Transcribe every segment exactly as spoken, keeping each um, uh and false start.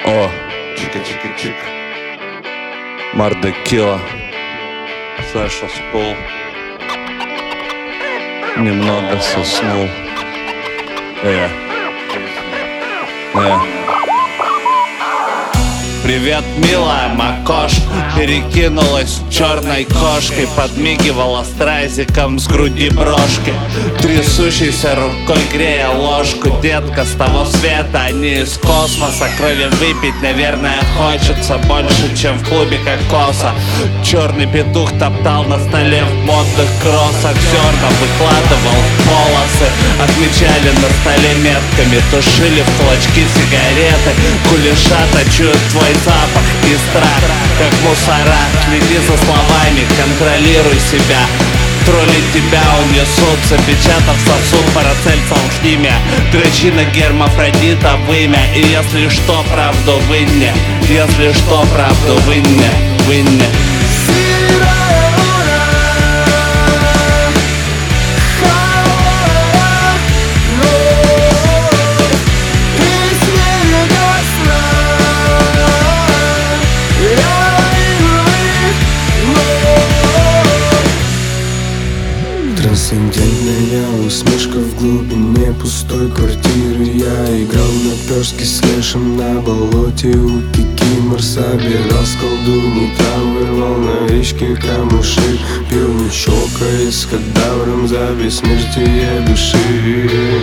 О, чика-чика-чик. Мардекила. Саша Скул. Немного соснул. Э. Э. Привет, милая макошка. Перекинулась черной кошкой, подмигивала стразиком с груди брошки, трясущейся рукой грея ложку. Детка с того света, а не из космоса. Крови выпить, наверное, хочется больше, чем в клубе кокоса. Черный петух топтал на столе в модных кроссах, зерна выкладывал в полосы. Отмечали на столе метками, тушили в кулачки сигареты. Кулешата чуют твой запах и страх, как мусора. Следи за словами, контролируй себя. Тролли тебя унесут, запечатав сосуд парацельсом в химия. Дрочина гермафродита в имя. И если что, правду вынне. Если что, правду вынне. Вынне. Трансцендентная усмешка в глубине пустой квартиры. Я играл на пёрске с лешим на болоте у Кикимор. Собирал с колдуньей травы, волновички, камыши. Пил не чокаясь с кадавром за бессмертие души.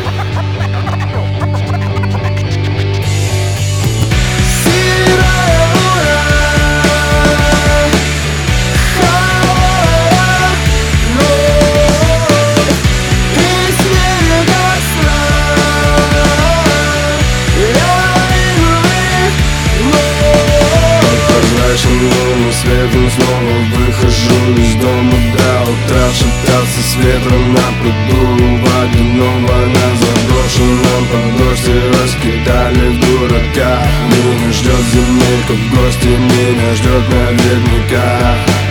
Светом снова выхожу из дома до утра. Шептался с ветром на пруду водяного на заброшенном подбросье. Раскидали дурака. Меня ждет земелька в гости, меня ждет наверняка.